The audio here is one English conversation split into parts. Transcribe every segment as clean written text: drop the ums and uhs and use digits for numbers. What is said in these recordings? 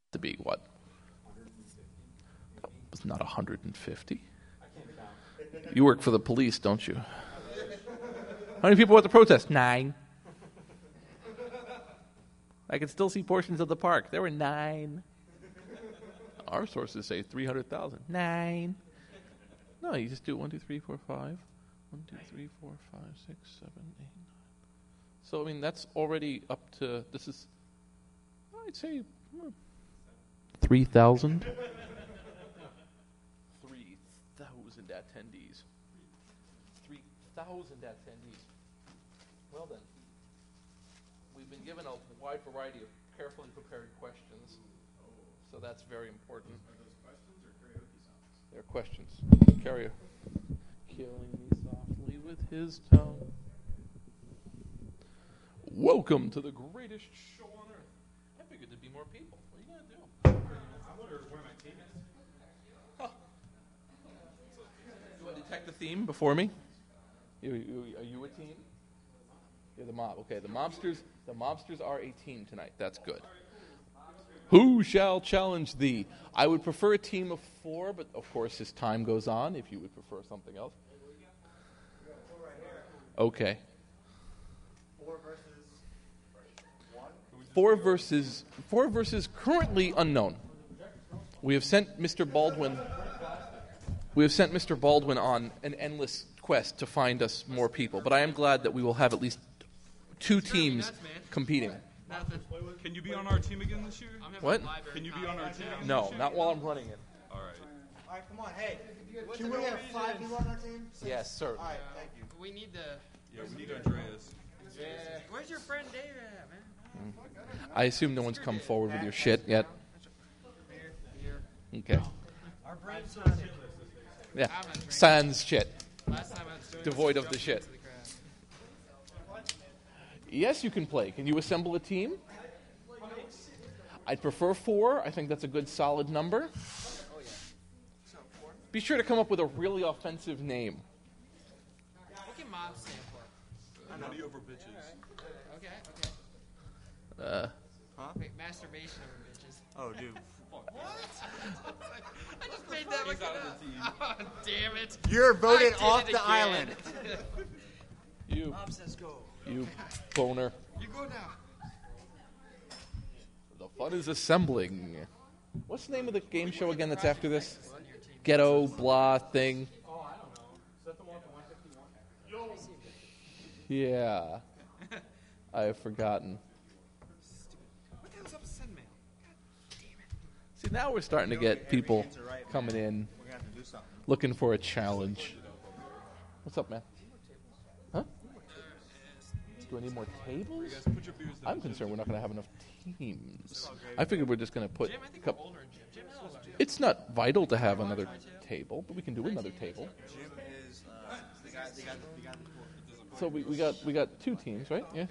To be what? That was not 150. You work for the police, don't you? How many people were at the protest? 9. I can still see portions of the park. There were 9. Our sources say 300,000. 9. No, you just do 1, 2, 3, 4, 5. 1, 2, 3, 4, 5, 6, 7, 8, 9. So, I mean, that's already up to, this is, I'd say, 3,000. 3,000 attendees. 3,000 attendees. Well then, we've been given a wide variety of carefully prepared questions, so that's very important. Are those questions or karaoke songs? They're questions. Carrier. Killing me softly with his tongue. Welcome to the greatest show on earth. I figured there'd be more people. What are you going to do? I wonder where my team is. Huh. You want to detect the theme before me? Are you a team? You're the mob. Okay, the mobsters are a team tonight. That's good. Who shall challenge thee? I would prefer a team of 4, but of course as time goes on, if you would prefer something else. Okay. 4 versus currently unknown. We have sent Mr. Baldwin on an endless quest to find us more people, but I am glad that we will have at least 2 teams competing. Can you be on our team again this year? What? Can you be on our team? No, not while I'm running it. All right. All right, come on, hey. Can we have 5 people on our team? Yes, sir. All right, thank you. We need the. Yeah, we need Andreas. Where's your friend David at, man? I assume no one's come forward with your shit yet. Here. Okay. Our brains on it. Yeah. Sans shit. Last time I was doing Devoid this, of the jumped shit. into the crowd. Yes, you can play. Can you assemble a team? I'd prefer 4. I think that's a good solid number. Be sure to come up with a really offensive name. What can Mob stand for? Money over bitches. Okay. Wait, masturbation over bitches. Oh, dude. I just made that look up. Oh, damn it. You're voted I did off it the again. island. You Mom says go. boner. You go now. The fun is assembling. What's the name of the game show again that's after this? Ghetto blah thing. Oh, I don't know. Set them off to 151. Yeah. I have forgotten. What the hell's up with Sunmail? See, now we're starting to get people coming in We're going to have to do something. looking for a challenge. What's up, man? Huh? Do I need more tables? Put your beers down. I'm concerned we're not going to have enough teams. I figured we're just going to put... Jim, I think we're older than Jim. Jim's older. It's not vital to have another table, but we can do another table. Jim is the guy. So we got 2 teams, right? Yeah.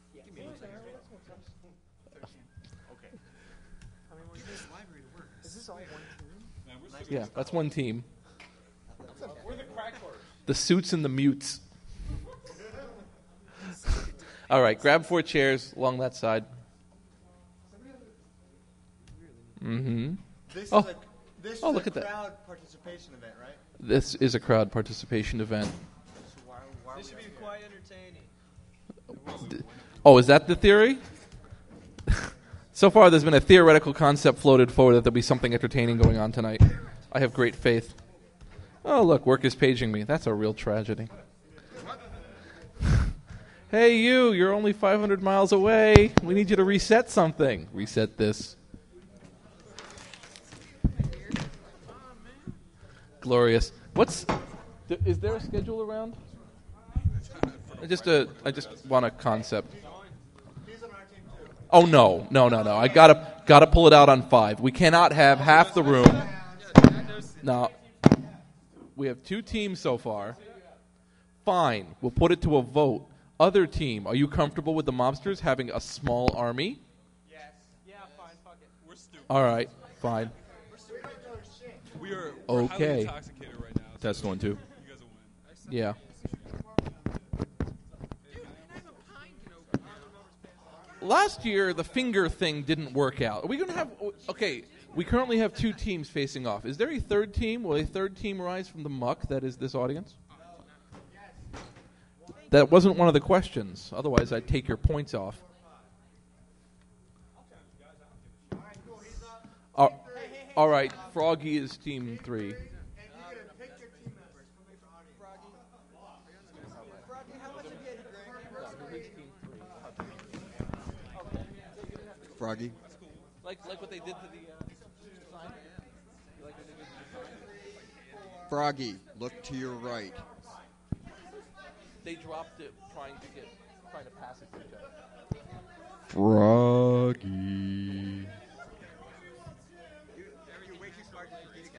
Is this all one team? Yeah, that's 1 team. We're the crack horse. The suits and the mutes. All right, grab 4 chairs along that side. Mm-hmm. This Oh. is a, this is Look a at that. crowd participation event, right? This is a crowd participation event. So why This should be quite entertaining. Oh, is that the theory? So far, there's been a theoretical concept floated forward that there'll be something entertaining going on tonight. I have great faith. Oh, look, work is paging me. That's a real tragedy. Hey, you're only 500 miles away. We need you to reset something. Reset this. Glorious. Is there a schedule around? I just want a concept. Oh no. I gotta pull it out on 5. We cannot have half the room. No. We have 2 teams so far. Fine. We'll put it to a vote. Other team, are you comfortable with the mobsters having a small army? Yes. Yeah, fine. Fuck it. We're stupid. All right. Fine. We're Okay. highly intoxicated right now. So Test 1, 2. you guys will win. Yeah. Dude, man, I have a pine can open now. last year the finger thing didn't work out. Are we going to have? Okay, we currently have 2 teams facing off. Is there a third team? Will a third team rise from the muck that is this audience? That wasn't one of the questions. Otherwise, I'd take your points off. All right, Froggy is team 3. Froggy. Like what they did to the sign? You like what they did to the sign? Froggy, look to your right. They dropped it trying to pass it to each other. Froggy.